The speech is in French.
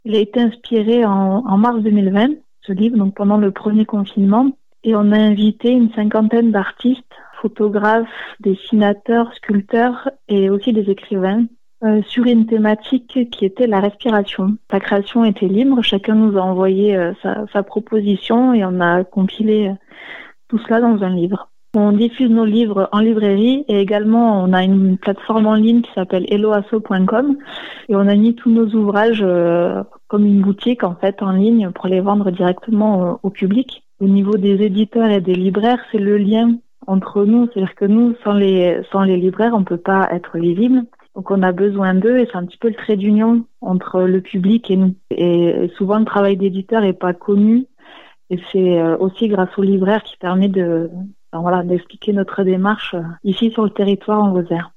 Il a été inspiré en mars 2020, ce livre, donc pendant le premier confinement. Et on a invité une 50aine d'artistes, photographes, dessinateurs, sculpteurs et aussi des écrivains sur une thématique qui était la respiration. La création était libre, chacun nous a envoyé sa proposition et on a compilé tout cela dans un livre. On diffuse nos livres en librairie et également on a une plateforme en ligne qui s'appelle helloasso.com et on a mis tous nos ouvrages comme une boutique en fait en ligne pour les vendre directement au public. Au niveau des éditeurs et des libraires, c'est le lien entre nous, c'est-à-dire que nous, sans les libraires, on peut pas être visible. Donc on a besoin d'eux et c'est un petit peu le trait d'union entre le public et nous. Et souvent le travail d'éditeur est pas connu et c'est aussi grâce aux libraires qui permet d'expliquer notre démarche ici sur le territoire en Lozère.